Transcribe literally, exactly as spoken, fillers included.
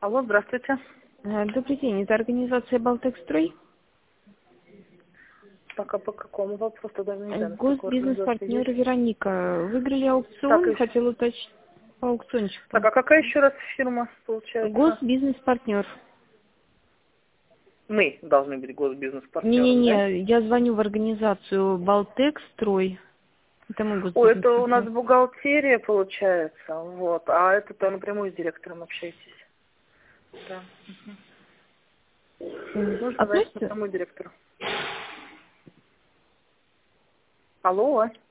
Алло, здравствуйте. Э, Добрый день, это организация «Балтекстрой». Пока по какому вопросу даже не Э, знаю, насколько организация Госбизнес-партнер есть. Вероника. Выиграли Так, аукцион, и- хотела уточнить по аукциончику. так, а какая еще раз фирма получается? Госбизнес-партнер. Мы должны быть госбизнес-партнером, да? Не-не-не, я звоню в организацию «Балтекстрой». Это мы Ой, это у нас госбизнес-партнер. бухгалтерия получается, вот, а это-то напрямую с директором общаетесь. Да. М, Нужно, значит, Относится? напрямую директору. Алло.